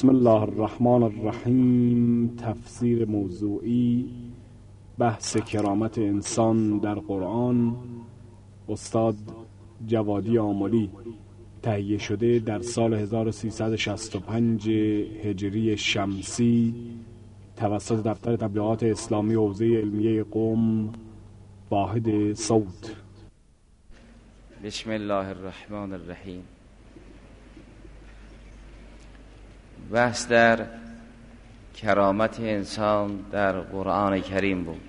بسم الله الرحمن الرحیم. تفسیر موضوعی بحث کرامت انسان در قرآن، استاد جوادی آملی. تهیه شده در سال 1365 هجری شمسی توسط دفتر تبلیغات اسلامی حوزه علمیه قم، واحد صوت. بسم الله الرحمن الرحیم. بحث در کرامت انسان در قرآن کریم بود.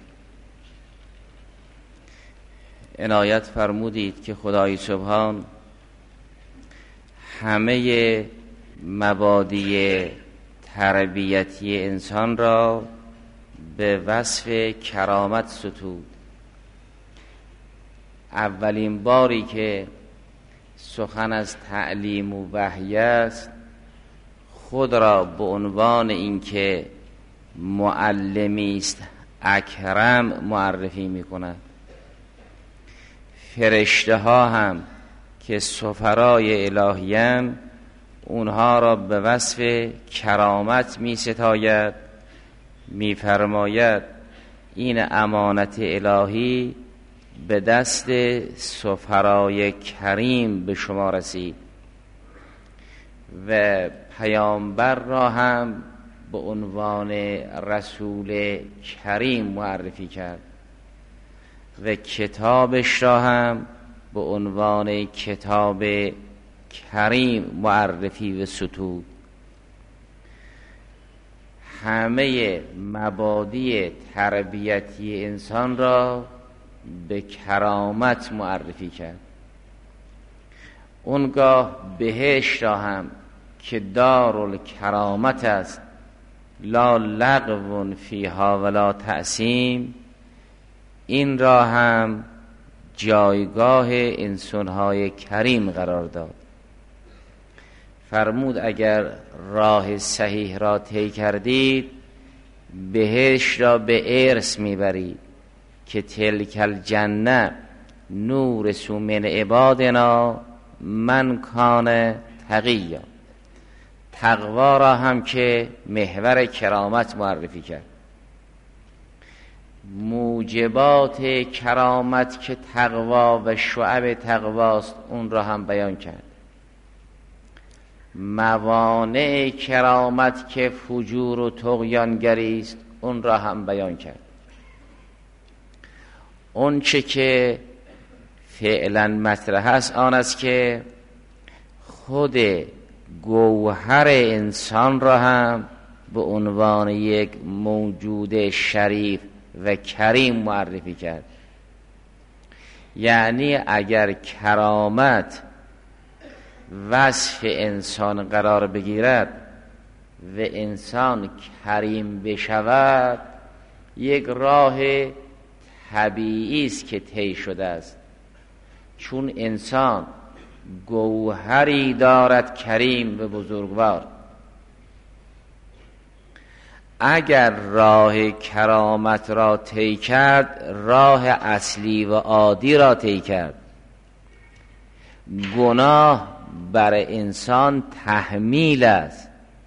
عنایت فرمودید که خدای سبحان همه مبادی تربیتی انسان را به وصف کرامت ستود. اولین باری که سخن از تعلیم و وحی است، خود را به عنوان اینکه معلمی است اکرم معرفی می‌کند. فرشته ها هم که سفرای الهی‌اند، اونها را به وصف کرامت می‌ستاید، می‌فرماید این امانت الهی به دست سفرای کریم به شما رسید و پیامبر را هم به عنوان رسول کریم معرفی کرد و کتابش را هم به عنوان کتاب کریم معرفی و ستود. همه مبادی تربیتی انسان را به کرامت معرفی کرد. اونگاه بهشت را هم که دارالکرامت است، لا لغو فیها ولا تأثیم، این را هم جایگاه انسان‌های کریم قرار داد. فرمود اگر راه صحیح را طی کردید، بهشت را به ارث میبرید که تلک الجنه نورث من عبادنا من کان تقیا. تقوا را هم که محور کرامت معرفی کرد. موجبات کرامت که تقوا و شعب تقواست، اون را هم بیان کرد. موانع کرامت که فجور و طغیانگری است، اون را هم بیان کرد. اون چه که فعلا مطرح است آن است که خود گوهر انسان را هم به عنوان یک موجود شریف و کریم معرفی کرد. یعنی اگر کرامت وصف انسان قرار بگیرد و انسان کریم بشود، یک راه طبیعی است که طی شده است، چون انسان گوهری دارد کریم و بزرگوار. اگر راه کرامت را طی کرد، راه اصلی و عادی را طی کرد. گناه بر انسان تحمیل است،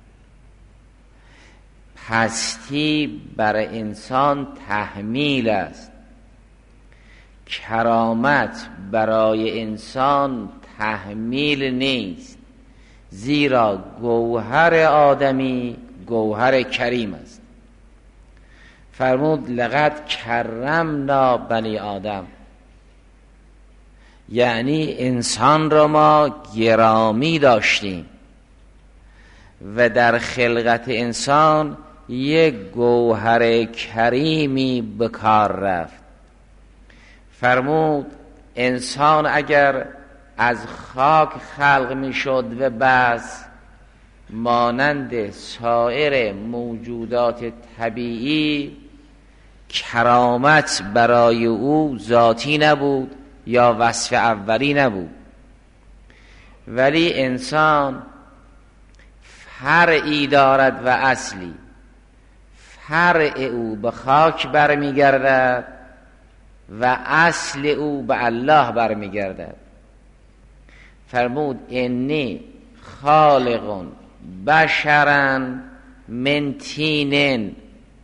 پستی بر انسان تحمیل است. کرامت برای انسان تحمیل نیست، زیرا گوهر آدمی گوهر کریم است. فرمود لقد کرمنا بنی آدم، یعنی انسان را ما گرامی داشتیم و در خلقت انسان یک گوهر کریمی به کار رفت. فرمود انسان اگر از خاک خلق می شد و بس مانند سایر موجودات طبیعی، کرامت برای او ذاتی نبود یا وصف اولی نبود. ولی انسان فرعی دارد و اصلی. فرع او به خاک برمیگردد و اصل او به الله برمیگردد. فرمود انی خالق بشرا من طین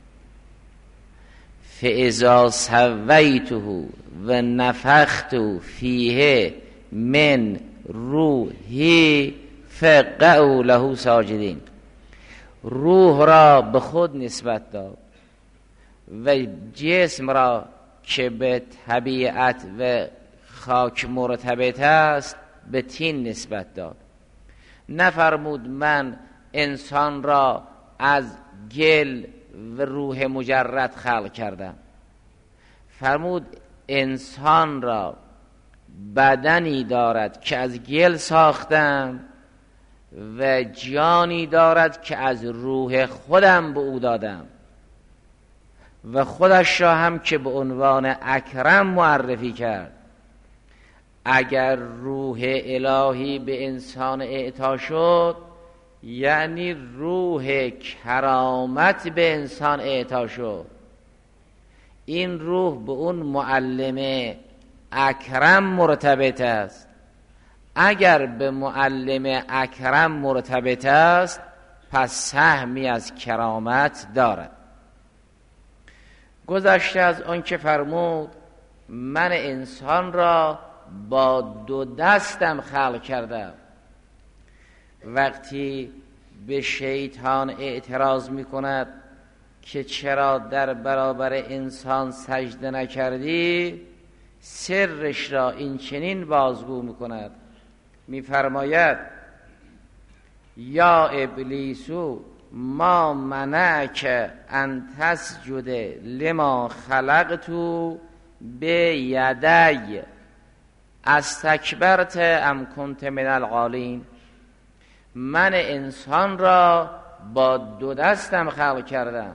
فاذا سویته و نفخت فیه من روحی فقعوا له ساجدین. روح را به خود نسبت داد و جسم را که به طبیعت و خاک مرتبط است به طین نسبت داد. نفرمود من انسان را از گل و روح مجرد خلق کردم. فرمود انسان را بدنی دارد که از گل ساختم و جانی دارد که از روح خودم به او دادم و خودش را هم که به عنوان اکرم معرفی کرد. اگر روح الهی به انسان اعطا شد یعنی روح کرامت به انسان اعطا شد. این روح به اون معلم اکرم مرتبط است. اگر به معلم اکرم مرتبط است پس سهمی از کرامت دارد. گذشته از آن که فرمود من انسان را با 2 دستم خلق کردم. وقتی به شیطان اعتراض می کند که چرا در برابر انسان سجده نکردی، سرش را این چنین بازگو می کند، می فرماید یا ابلیسو ما منعک ان تسجد لما خلقتو به یدی استکبرت ام کنت من العالین. من انسان را با 2 دستم خلق کردم.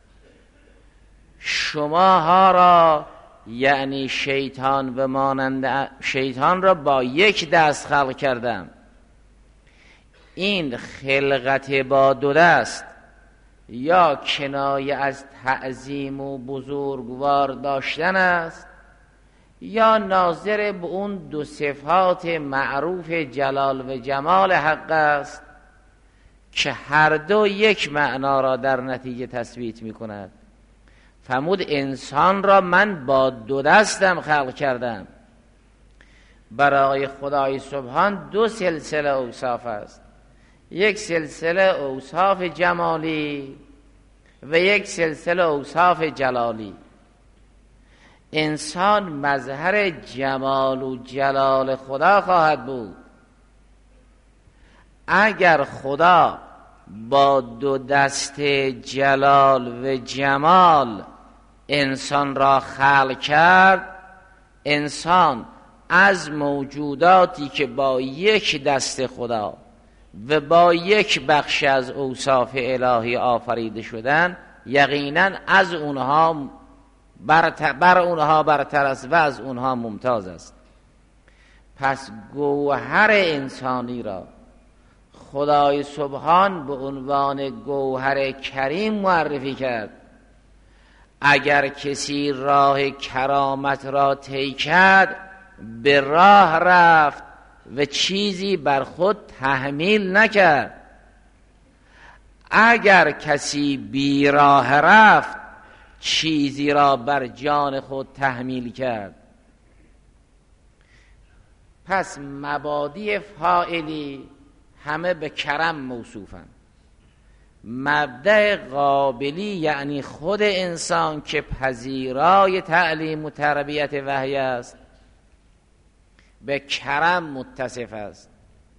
شماها را یعنی شیطان و مانند شیطان را با 1 دست خلق کردم. این خلقت با 2 دست یا کنایه از تعظیم و بزرگوار داشتن است یا ناظر به اون 2 صفات معروف جلال و جمال حق است که هر دو یک معنا را در نتیجه تثبیت می کند. فرمود انسان را من با 2 دستم خلق کردم. برای خدای سبحان 2 سلسله اوصاف است، یک سلسله اوصاف جمالی و یک سلسله اوصاف جلالی. انسان مظهر جمال و جلال خدا خواهد بود. اگر خدا با 2 دست جلال و جمال انسان را خلق کرد، انسان از موجوداتی که با 1 دست خدا و با 1 بخش از اوصاف الهی آفریده شدن یقینا از اونها بر اونها برتر است و از اونها ممتاز است. پس گوهر انسانی را خدای سبحان به عنوان گوهر کریم معرفی کرد. اگر کسی راه کرامت را طی کرد به راه رفت و چیزی بر خود تحمیل نکرد. اگر کسی بی راه رفت چیزی را بر جان خود تحمیل کرد. پس مبادی فاعلی همه به کرم موصوفن. مبدأ قابلی یعنی خود انسان که پذیرای تعلیم و تربیت وحی است به کرم متصف است.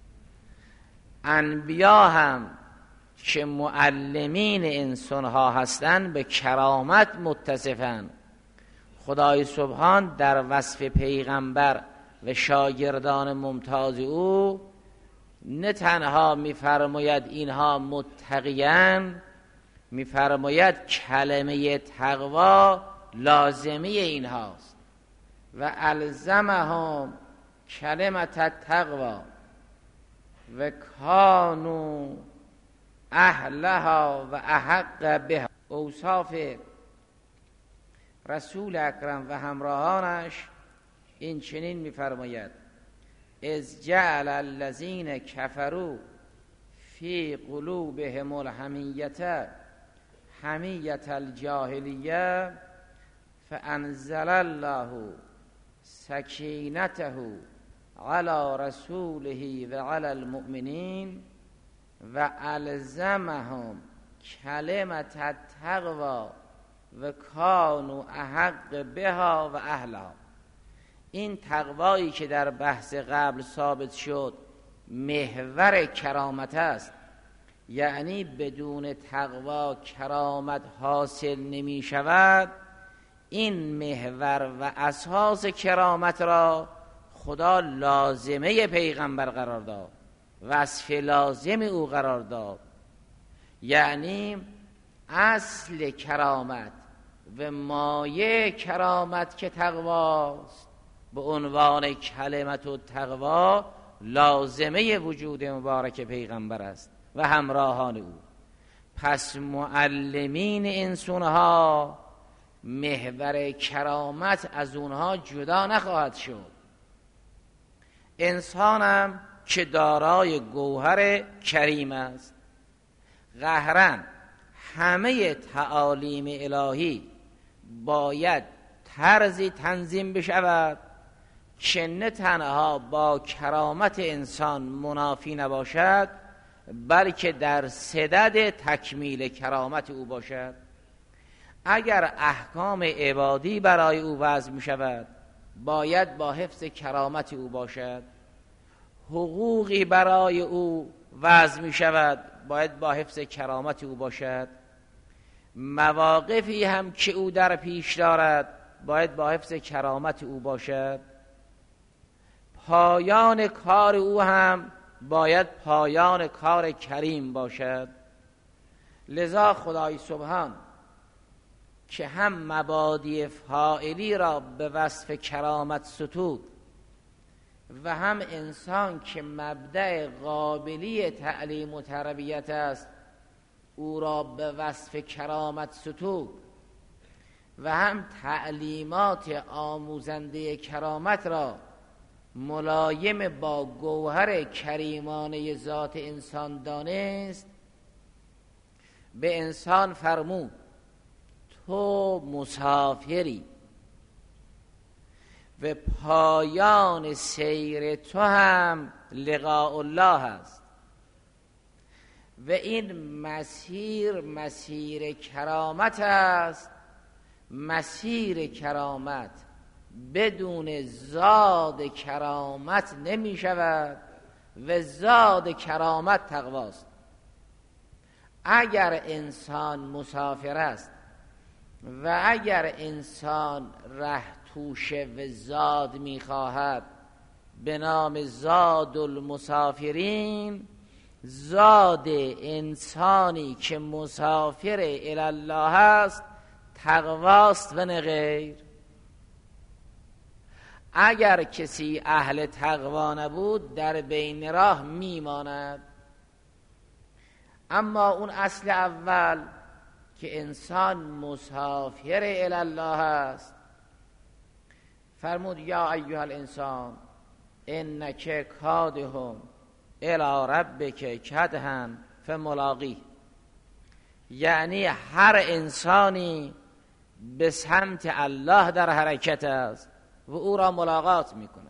انبیا هم که معلمین انسان ها هستند به کرامت متصفند. خدای سبحان در وصف پیغمبر و شاگردان ممتاز او نه تنها می‌فرماید اینها متقیان، می‌فرماید کلمه تقوا لازمی اینهاست و الزمهم کلمت التقوا و کانوا اهلها و احق بها. اوصاف رسول اکرم و همراهانش این چنین می‌فرماید: اذ جعل الذین کفروا فی قلوبهم الحمیة حمیة الجاهلیه فانزل الله سکینته علی رسوله و علی المؤمنین و الزمهم کلمة التقوی و کانوا احق بها و اهلها. این تقوایی که در بحث قبل ثابت شد محور کرامت است، یعنی بدون تقوا کرامت حاصل نمی شود. این محور و اساس کرامت را خدا لازمه پیغمبر قرار داد، وصف لازم او قرار داد. یعنی اصل کرامت و مایه کرامت که تقواست به عنوان کلمت و تقوا لازمه وجود مبارک پیغمبر است و همراهان او. پس معلمین انسانها محور کرامت از اونها جدا نخواهد شد. انسانم که دارای گوهر کریم است، قهرا همه تعالیم الهی باید طرزی تنظیم بشود که نه تنها با کرامت انسان منافی نباشد، بلکه در صدد تکمیل کرامت او باشد. اگر احکام عبادی برای او وضع می شود، باید با حفظ کرامت او باشد. حقوقی برای او وضع می شود، باید با حفظ کرامت او باشد. مواقفی هم که او در پیش دارد، باید با حفظ کرامت او باشد. پایان کار او هم باید پایان کار کریم باشد. لذا خدای سبحان که هم مبادی فاعلی را به وصف کرامت ستود و هم انسان که مبدأ قابلی تعلیم و تربیت است او را به وصف کرامت ستود و هم تعلیمات آموزنده کرامت را ملایم با گوهر کریمانه ذات انسان دانست، به انسان فرمود تو مسافری و پایان سیر تو هم لقاء الله است و این مسیر کرامت است. مسیر کرامت بدون زاد کرامت نمی شود و زاد کرامت تقواست. اگر انسان مسافر است و اگر انسان ره توشه و زاد می خواهد به نام زاد المسافرین، زاد انسانی که مسافر الی الله است تقواست و نه غیر. اگر کسی اهل تقوا نبود در بین راه میماند. اما اون اصل اول که انسان مسافر الی الله است، فرمود یا ایها الانسان انک کادهم الی ربک کدحا فملاقیه. یعنی هر انسانی به سمت الله در حرکت است و او را ملاقات میکنه.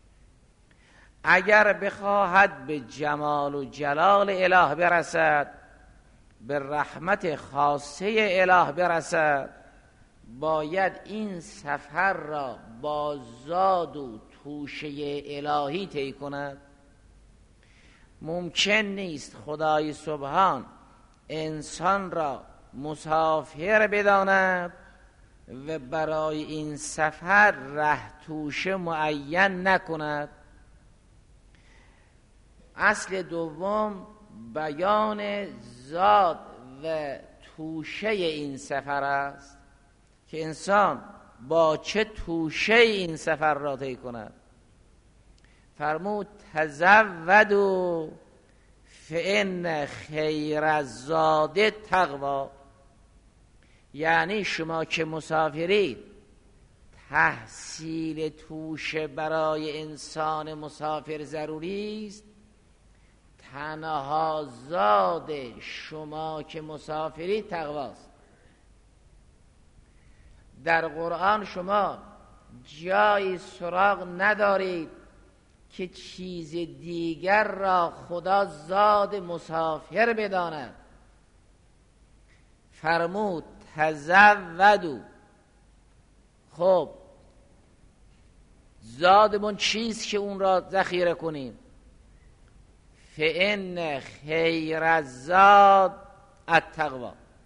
اگر بخواهد به جمال و جلال اله برسد، به رحمت خاصه اله برسد، باید این سفر را با زاد و توشه الهی طی کند. ممکن نیست خدای سبحان انسان را مسافر بداند و برای این سفر ره توشه معین نکند. اصل دوم بیان زاد و توشه این سفر است که انسان با چه توشه این سفر را طی کند. فرمود تزودوا فإن خیر الزاد تقوا. یعنی شما که مسافرید، تحصیل توشه برای انسان مسافر ضروری است. تنها زاد شما که مسافرید تقواست. در قرآن شما جایی سراغ ندارید که چیز دیگر را خدا زاد مسافر بداند. فرمود تزودوا. خب زادمون چیست که اون را ذخیره کنیم؟ فإن خیر الزاد التقوی.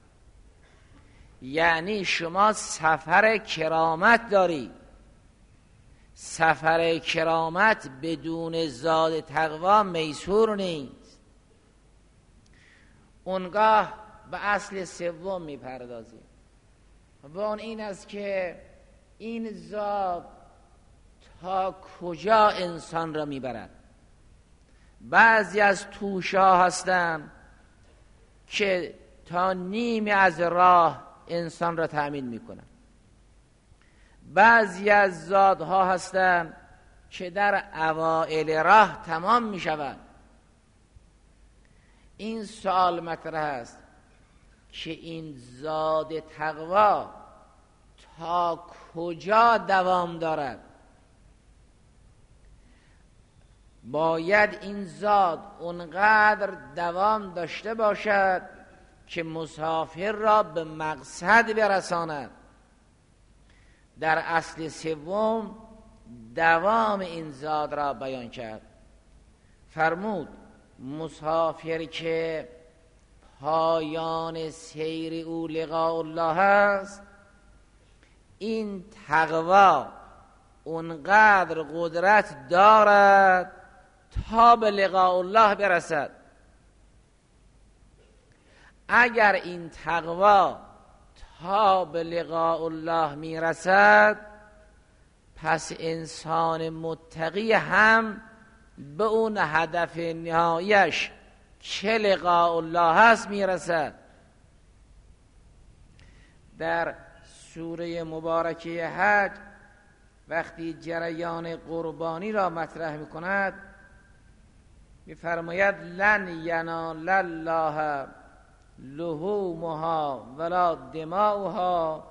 یعنی شما سفر کرامت دارید. سفر کرامت بدون زاد تقوی میسور نیست. اونگاه به اصل سوم میپردازیم و اون این است که این زاد تا کجا انسان را میبرد. بعضی از توشه ها هستند که تا نیمی از راه انسان را تأمین میکنند. بعضی از زادها هستند که در اوائل راه تمام میشوند. این سوال مطرح است که این زاد تقوا تا کجا دوام دارد؟ باید این زاد اونقدر دوام داشته باشد که مسافر را به مقصد برساند. در اصل سوم دوام این زاد را بیان کرد. فرمود مسافر که پایان سیر او لقاء الله است، این تقوا اونقدر قدرت دارد تا به لقاء الله برسد. اگر این تقوا تا به لقاء الله میرسد، پس انسان متقی هم به اون هدف نهاییش که لقاء الله هست میرسد. در سوره مبارکه حج وقتی جریان قربانی را مطرح میکند میفرماید لن ینال الله لحومها ولا دماؤها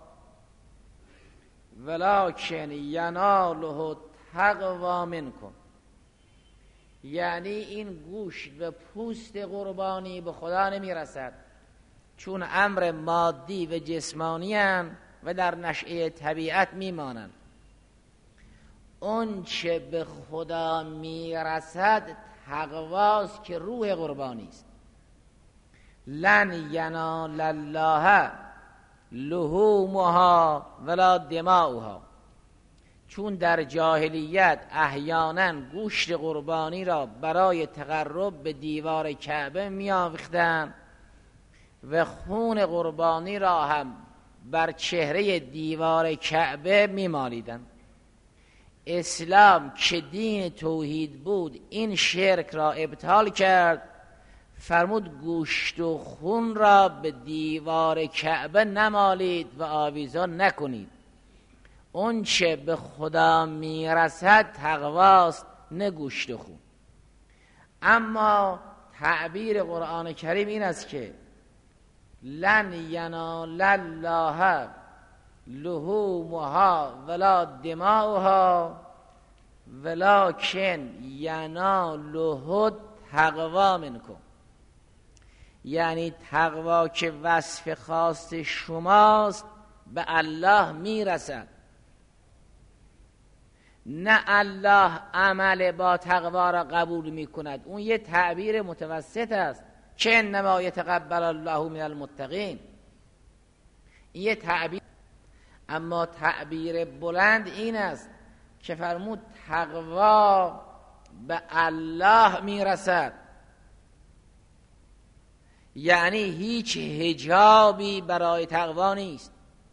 ولکن یناله التقوی منکم. یعنی این گوشت و پوست قربانی به خدا نمیرسد، چون امر مادی و جسمانی هستند و در نشأه طبیعت میمانند. اون چه به خدا میرسد تقواست که روح قربانی است. لن ینال الله لحومها ولا دماؤها. چون در جاهلیت احیانا گوشت قربانی را برای تقرب به دیوار کعبه می‌آویختند و خون قربانی را هم بر چهره دیوار کعبه می‌مالیدند. اسلام که دین توحید بود این شرک را ابطال کرد. فرمود گوشت و خون را به دیوار کعبه نمالید و آویزان نکنید. اون چه به خدا میرسد تقواست، نه گوشت و خون. اما تعبیر قرآن کریم این است که لن ینال الله لحومها ولا دماؤها ولکن یناله التقوی منکم. یعنی تقوا که وصف خاص شماست به الله میرسد، نه الله عمل با تقوا را قبول میکند. اون یه تعبیر متوسط است که انما یتقبل الله من المتقین، این یه تعبیر. اما تعبیر بلند این است که فرمود تقوا به الله میرسد، یعنی هیچ حجابی برای تقوا نیست.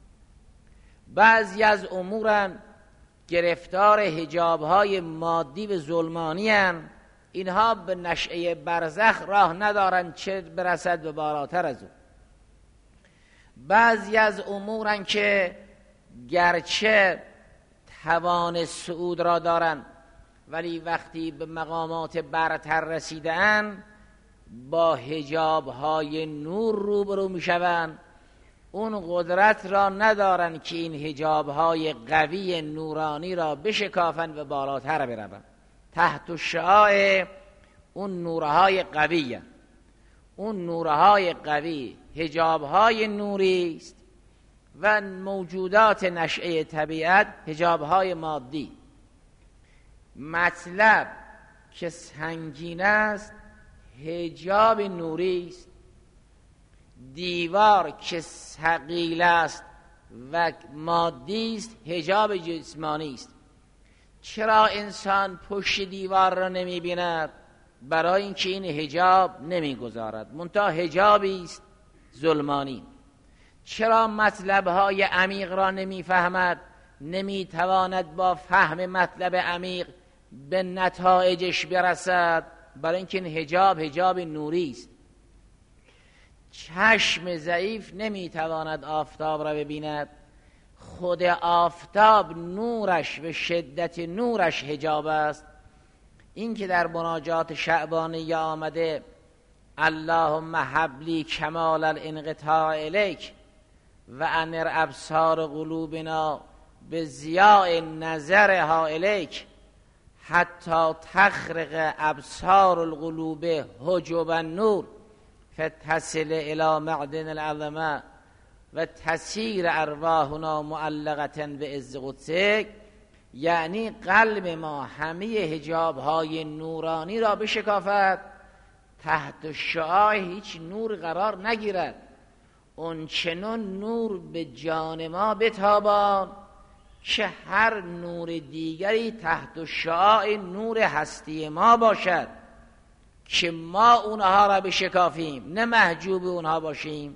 بعضی از امورن گرفتار حجابهای مادی و ظلمانی هستند، اینها به نشأه برزخ راه ندارن چه برسد به بالاتر از اون. بعضی از امورن که گرچه توان صعود را دارن ولی وقتی به مقامات برتر رسیدن با حجاب‌های نور روبرو میشوند، اون قدرت را ندارن که این حجاب‌های قوی نورانی را بشکافن و بالاتر بروند. تحت شعاع اون نورهای قوی، اون نورهای قوی حجاب‌های نوری است و موجودات نشأه طبیعت حجاب‌های مادی. مطلب که سنگین است حجاب نوری است، دیوار که ثقیل است و مادی است حجاب جسمانی است. چرا انسان پشت دیوار را نمی بیند؟ برای اینکه این حجاب نمی گذارد، منتها حجابی است ظلمانی. چرا مطلب‌های عمیق را نمی فهمد؟ نمی تواند با فهم مطلب عمیق به نتایجش برسد، برای اینکه این حجاب نوری است. چشم ضعیف نمی تواند آفتاب را ببیند، خود آفتاب نورش و شدت نورش حجاب است. این که در مناجات شعبانیه آمده اللهم هب لی کمال الانقطاع الیک و انر ابصار قلوبنا به ضیاء نظرها الیک حتی تخرق ابصار القلوب حجب النور فتصل الى معدن العظمه و تسیر ارواحنا معلقه به عز قدسک، یعنی قلب ما همه حجاب‌های نورانی را بشکافد، تحت شعاع هیچ نور قرار نگیرد، اون چنون نور به جان ما بتابان که هر نور دیگری تحت شعاع نور هستی ما باشد که ما اونها را بشکافیم، نه محجوب اونها باشیم.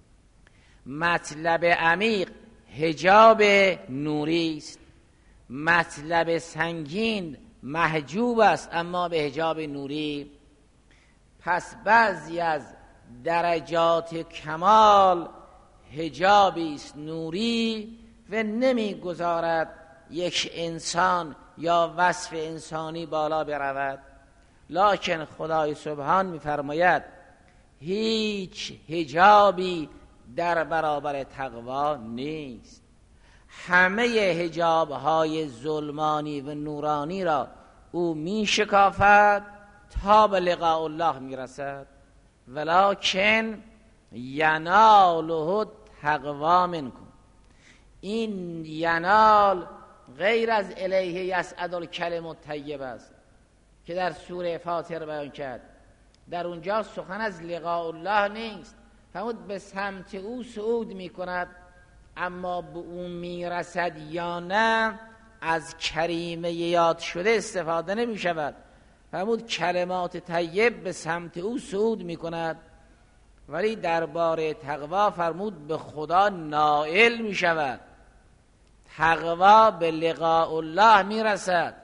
مطلب عمیق حجاب نوری است، مطلب سنگین محجوب است اما به حجاب نوری. پس بعضی از درجات کمال حجابی است نوری و نمیگذارد یک انسان یا وصف انسانی بالا برود. لکن خدای سبحان می‌فرماید هیچ حجابی در برابر تقوا نیست. همه حجاب‌های ظلمانی و نورانی را او می‌شکافد تا به لقاء الله می‌رسد. ولکن یناله تقوا منکم. این ینال غیر از الیه یصعد الکلم الطیب است که در سوره فاطر بیان کرد. در اونجا سخن از لقاء الله نیست، فرمود به سمت او صعود میکند، اما به اون میرسد یا نه از کریمه یاد شده استفاده نمیشود. فرمود کلمات طیب به سمت او صعود میکند، ولی درباره تقوا فرمود به خدا نائل میشود. تقوا به لقاء الله میرسد.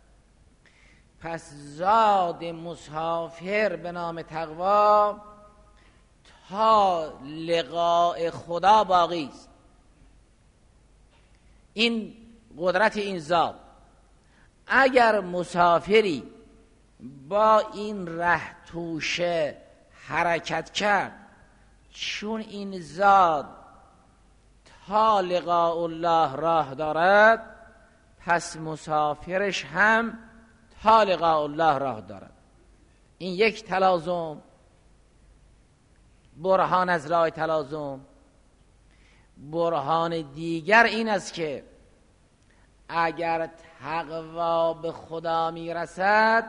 پس زاد مسافر به نام تقوا تا لقاء خدا باقی است. این قدرت این زاد. اگر مسافری با این ره توشه حرکت کرد، چون این زاد تا لقاء الله راه دارد، پس مسافرش هم تا لقاء الله راه دارد. این یک تلازم، برهان از راه تلازم. برهان دیگر این است که اگر تقوا به خدا میرسد،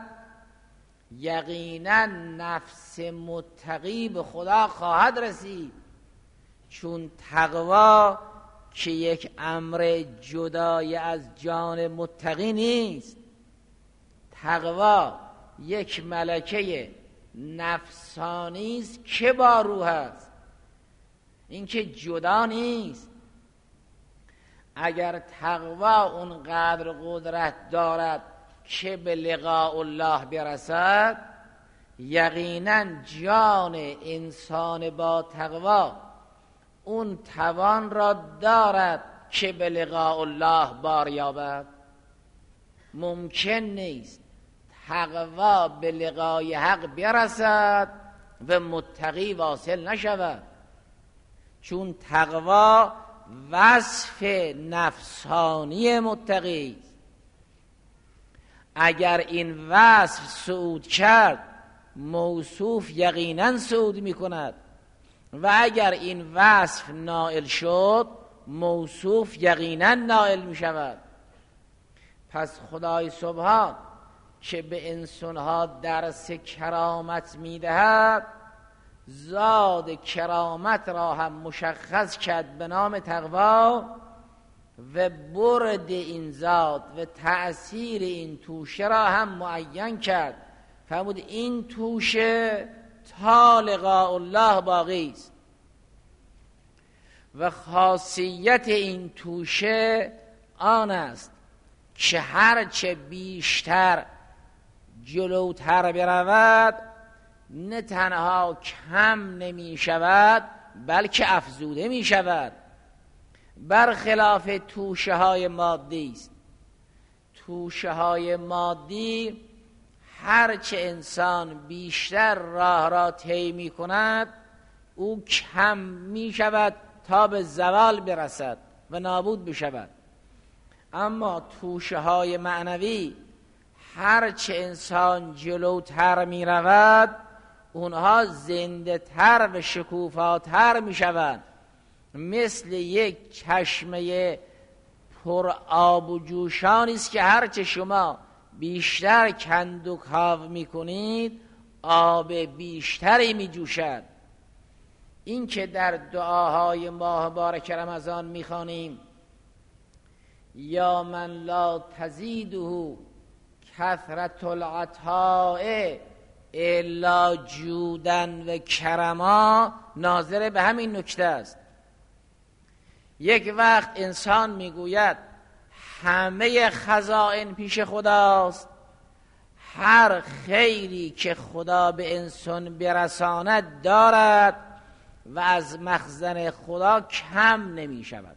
یقینا نفس متقی به خدا خواهد رسید، چون تقوا که یک امر جدای از جان متقی نیست. تقوا یک ملکه نفسانی است که با روح است، این که جدا نیست. اگر تقوا اونقدر قدرت دارد که به لقاء الله برسد، یقینا جان انسان با تقوا اون توان را دارد که به لقاء الله بار یابد. ممکن نیست تقوا به لقای حق برسد و متقی واصل نشود، چون تقوا وصف نفسانی متقی است. اگر این وصف صعود کرد موصوف یقینا صعود می کند و اگر این وصف نائل شد موصوف یقینا نائل می شود. پس خدای سبحان که به انسانها درس کرامت می دهد زاد کرامت را هم مشخص کرد به نام تقوا و برد این زاد و تأثیر این توشه را هم معین کرد. فرمود این توشه تا لقاء الله باقی است و خاصیت این توشه آن است که هرچه بیشتر جلوتر برود نه تنها کم نمی شود بلکه افزوده می شود، برخلاف توشه های مادی است. توشه های مادی هرچه انسان بیشتر راه را طی می کند او کم می شود تا به زوال برسد و نابود بشود. اما توشه های معنوی هرچه انسان جلوتر می رود اونها زنده تر و شکوفاتر می شوند، مثل یک چشمه پر آب و جوشانی است که هرچه شما بیشتر کند و کاو می کنید آب بیشتری می جوشد. این که در دعاهای ماه مبارک رمضان می خوانیم یا من لا تزیده کثرت العطاء الا جودن و کرما، ناظر به همین نکته است. یک وقت انسان میگوید همه خزائن پیش خداست، هر خیری که خدا به انسان برساند دارد و از مخزن خدا کم نمی شود.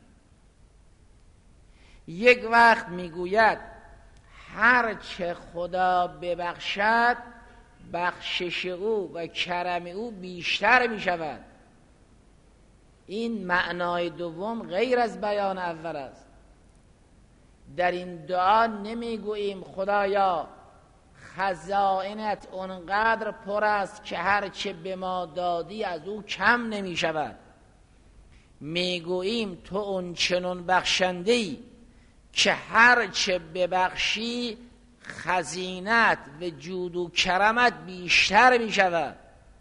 یک وقت میگوید هر چه خدا ببخشد بخشش او و کرم او بیشتر می شود. این معنای دوم غیر از بیان اول است. در این دعا نمی گوییم خدایا خزائنت اونقدر پر است که هر چه به ما دادی از او کم نمی شود. می گوییم تو اون چنون بخشنده‌ای که هر چه ببخشی خزینت و جود و کرمت بیشتر می شود.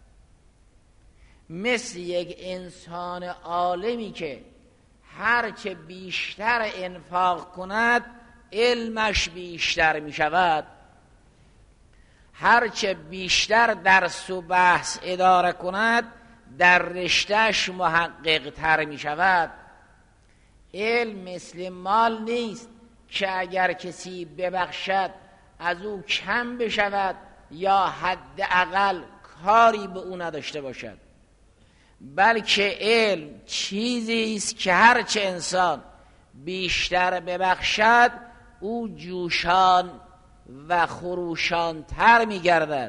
مثل یک انسان عالمی که هر چه بیشتر انفاق کند علمش بیشتر می شود، هر چه بیشتر درس و بحث اداره کند در رشتهش محقق تر می شود. علم مثل مال نیست که اگر کسی ببخشد از او کم بشود یا حداقل کاری به او نداشته باشد، بلکه علم چیزی است که هرچه انسان بیشتر ببخشد او جوشان و خروشان تر می گردد.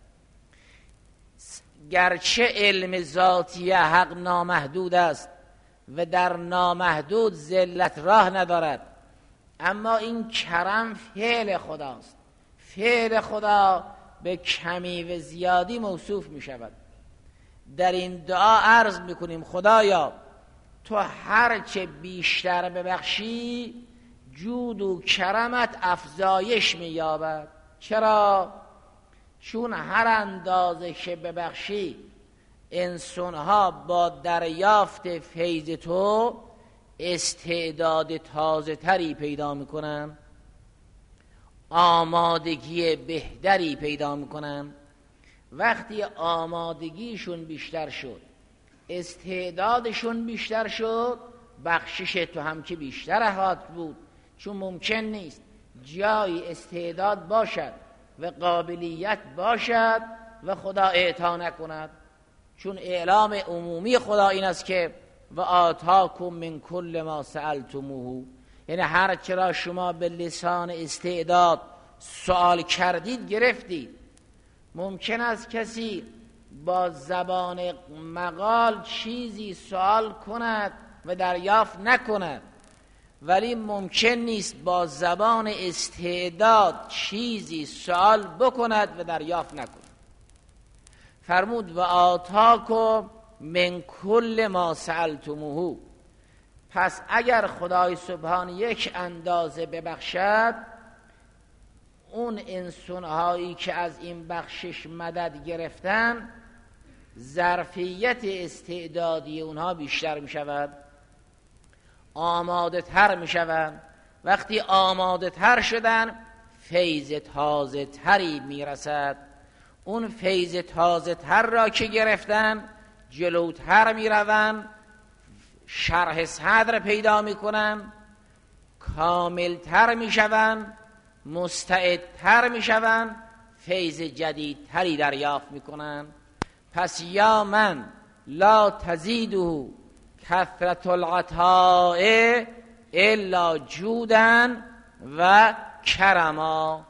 گرچه علم ذاتی حق نامحدود است و در نامحدود ذلت راه ندارد، اما این کرم فعل خداست. فعل خدا به کمی و زیادی موصوف می شود. در این دعا عرض میکنیم خدایا تو هرچه بیشتر ببخشی جود و کرمت افزایش مییابد. چرا؟ چون هر اندازه که ببخشی انسانها با دریافت فیض تو استعداد تازه تری پیدا میکنن، آمادگی بهتری پیدا میکنن. وقتی آمادگیشون بیشتر شد، استعدادشون بیشتر شد، بخشش تو هم که بیشتر خواهد بود. چون ممکن نیست جایی استعداد باشد و قابلیت باشد و خدا اعطا نکند. چون اعلام عمومی خدا این است که و آتاکم من کل ما سألتموه، یعنی هر چرا شما به لسان استعداد سوال کردید گرفتید. ممکن است کسی با زبان مقال چیزی سوال کند و دریافت نکند، ولی ممکن نیست با زبان استعداد چیزی سوال بکند و دریافت نکند. فرمود و آتاکم من کل ما سألتموه. پس اگر خدای سبحان یک اندازه ببخشد، اون انسان‌هایی که از این بخشش مدد گرفتن، ظرفیت استعدادی اونها بیشتر می شود، آماده تر می شود. وقتی آماده تر شدن، فیض تازه تری می رسد. اون فیض تازه تر را که گرفتن، جلوتر می روند، شرح صدر پیدا می کنن، کامل تر می شوند، مستعدتر می شوند، فیض جدیدتری دریافت می کنند. پس یا من لا تزیده کثرت العطاء الا جودا و کرما.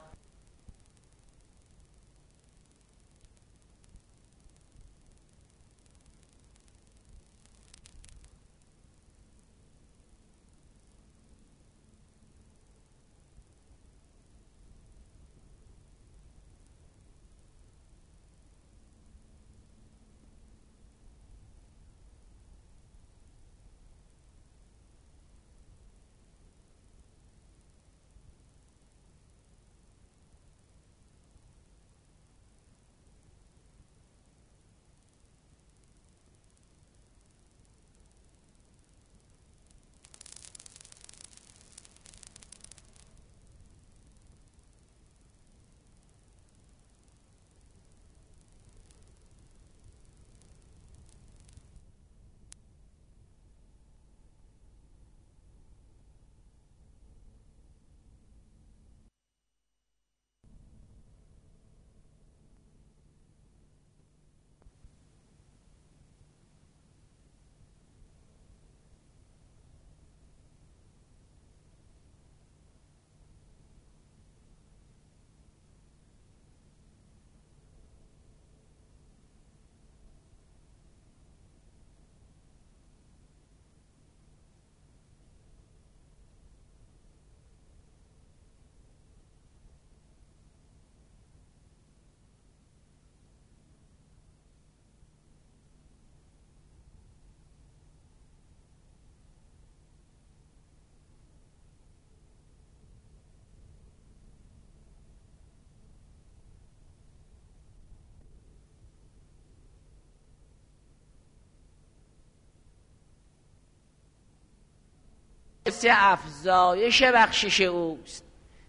افزایش بخشش اوست.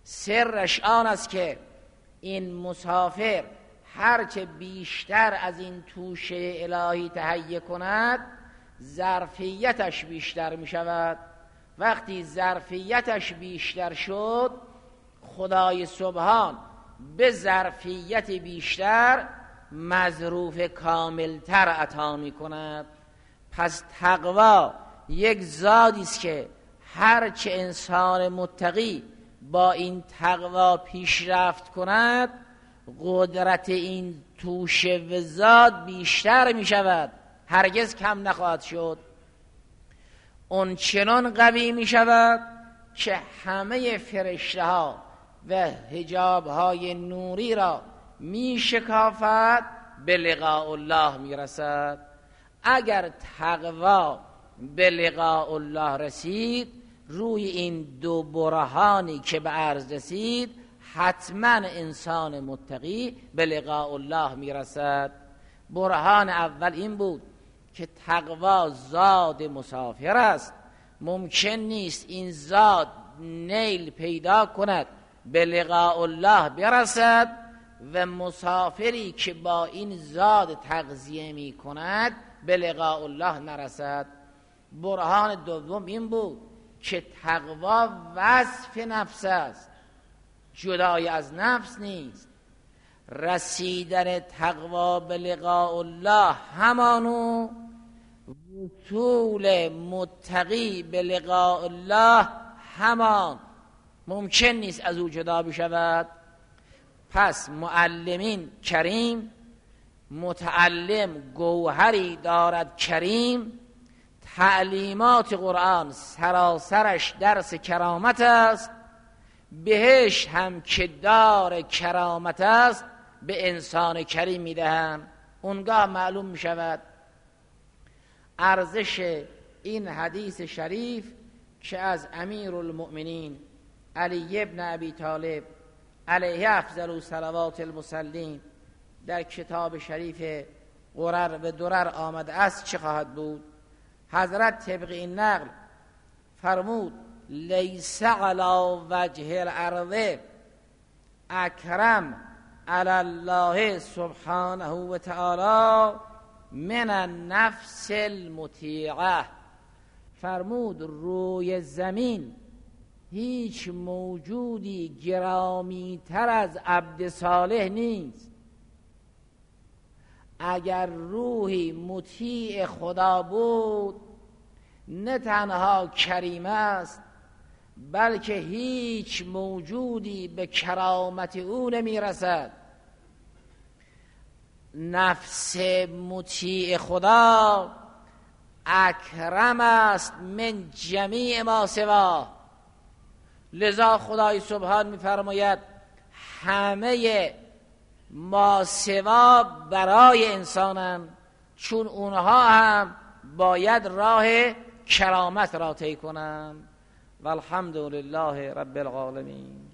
سرش آن است که این مسافر هرچه بیشتر از این توشه الهی تهیه کند، ظرفیتش بیشتر می شود. وقتی ظرفیتش بیشتر شد، خدای سبحان به ظرفیت بیشتر مظروف کاملتر عطا می کند. پس تقوا یک زادی است که هرچه انسان متقی با این تقوا پیشرفت کند، قدرت این توشه و زاد بیشتر می شود، هرگز کم نخواهد شد. اون چنان قوی می شود که همه فرشته ها و حجاب های نوری را می شکافد، به لقاء الله می رسد. اگر تقوا به لقاء الله رسید، روی این دو برهانی که به عرض رسید، حتما انسان متقی به لقاء الله می رسد. برهان اول این بود که تقوا زاد مسافر است. ممکن نیست این زاد نیل پیدا کند به لقاء الله برسد و مسافری که با این زاد تغذیه می کند به لقاء الله نرسد. برهان دوم این بود که تقوا وصف نفس است، جدای از نفس نیست. رسیدن تقوا به لقاء الله همانو، وصول متقی به لقاء الله همان. ممکن نیست از او جدا بشود. پس معلمین کریم متعلم گوهری دارد کریم، تعلیمات قرآن سراسرش درس کرامت است، بهش هم که دار کرامت است به انسان کریم میدهم. اونگاه معلوم میشود ارزش این حدیث شریف که از امیرالمؤمنین علی ابن ابی طالب علیه افضل صلوات المصلین در کتاب شریف غرر و درر آمده است چه خواهد بود؟ حضرت طبق این نقل فرمود لیس علی وجه الارض اکرم علی الله سبحانه و تعالی من النفس المطیعه. فرمود روی زمین هیچ موجودی گرامی تر از عبد صالح نیست. اگر روحی مطیع خدا بود نه تنها کریم است بلکه هیچ موجودی به کرامت او نمی رسد. نفس مطیع خدا اکرم است من جمیع ما سوا. لذا خدای سبحان می فرماید همه ما سوا برای انسانن، چون اونها هم باید راه کرامت را طی کنند. والحمد لله رب العالمین.